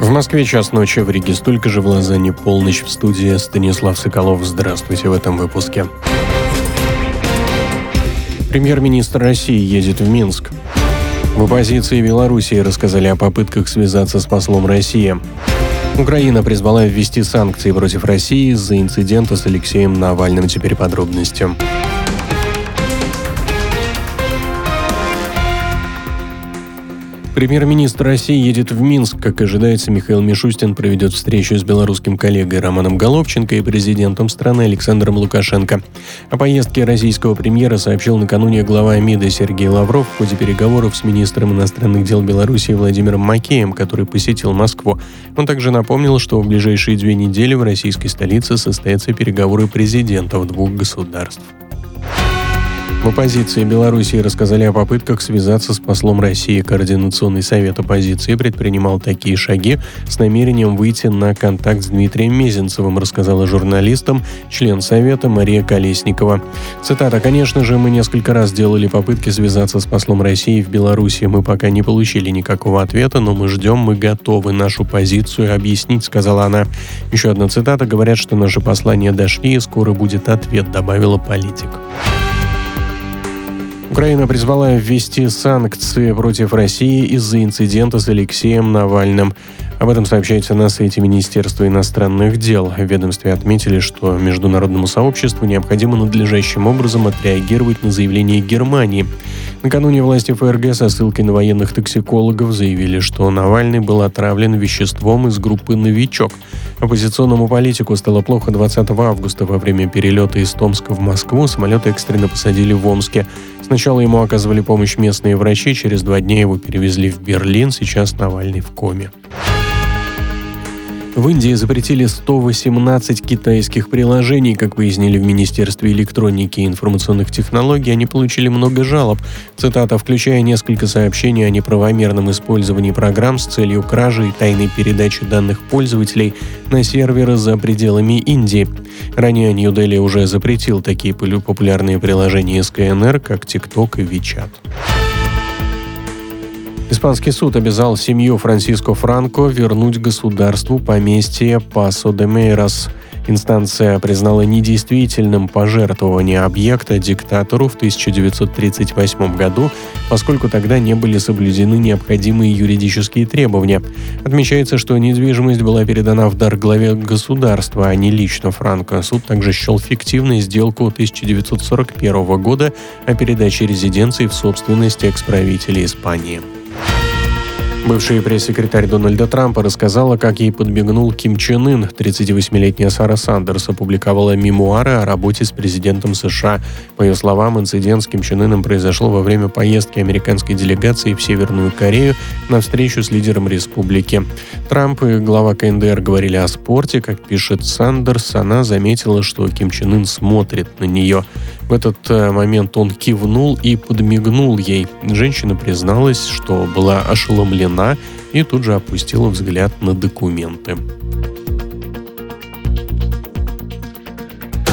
В Москве час ночи, в Риге столько же, в Лозанне полночь. В студии Станислав Соколов. Здравствуйте в этом выпуске. Премьер-министр России едет в Минск. В оппозиции Белоруссии рассказали о попытках связаться с послом России. Украина призвала ввести санкции против России из-за инцидента с Алексеем Навальным. Теперь подробности. Премьер-министр России едет в Минск. Как ожидается, Михаил Мишустин проведет встречу с белорусским коллегой Романом Головченко и президентом страны Александром Лукашенко. О поездке российского премьера сообщил накануне глава МИДа Сергей Лавров в ходе переговоров с министром иностранных дел Беларуси Владимиром Макеем, который посетил Москву. Он также напомнил, что в ближайшие 2 недели в российской столице состоятся переговоры президентов 2 государств. В оппозиции Белоруссии рассказали о попытках связаться с послом России. Координационный совет оппозиции предпринимал такие шаги с намерением выйти на контакт с Дмитрием Мезенцевым, рассказала журналистам член совета Мария Колесникова. Цитата: «Конечно же, мы несколько раз делали попытки связаться с послом России в Беларуси. Мы пока не получили никакого ответа, но мы ждем, мы готовы нашу позицию объяснить», сказала она. Еще одна цитата: «Говорят, что наши послания дошли, и скоро будет ответ», добавила политик. Украина призвала ввести санкции против России из-за инцидента с Алексеем Навальным. Об этом сообщается на сайте Министерства иностранных дел. В ведомстве отметили, что международному сообществу необходимо надлежащим образом отреагировать на заявление Германии. Накануне власти ФРГ со ссылкой на военных токсикологов заявили, что Навальный был отравлен веществом из группы «Новичок». Оппозиционному политику стало плохо 20 августа. Во время перелета из Томска в Москву самолет экстренно посадили в Омске. Сначала ему оказывали помощь местные врачи, через 2 дня его перевезли в Берлин, сейчас Навальный в коме. В Индии запретили 118 китайских приложений. Как пояснили в Министерстве электроники и информационных технологий, они получили много жалоб. Цитата: «включая несколько сообщений о неправомерном использовании программ с целью кражи и тайной передачи данных пользователей на серверы за пределами Индии». Ранее Нью-Дели уже запретил такие популярные приложения из КНР, как TikTok и WeChat. Испанский суд обязал семью Франсиско Франко вернуть государству поместье Пасо-де-Мейрос. Инстанция признала недействительным пожертвование объекта диктатору в 1938 году, поскольку тогда не были соблюдены необходимые юридические требования. Отмечается, что недвижимость была передана в дар главе государства, а не лично Франко. Суд также счел фиктивной сделку 1941 года о передаче резиденции в собственность экс-правителя Испании. Бывший пресс-секретарь Дональда Трампа рассказала, как ей подмигнул Ким Чен Ын. 38-летняя Сара Сандерс опубликовала мемуары о работе с президентом США. По ее словам, инцидент с Ким Чен Ыном произошел во время поездки американской делегации в Северную Корею на встречу с лидером республики. Трамп и глава КНДР говорили о спорте. Как пишет Сандерс, она заметила, что Ким Чен Ын смотрит на нее. В этот момент он кивнул и подмигнул ей. Женщина призналась, что была ошеломлена и тут же опустила взгляд на документы.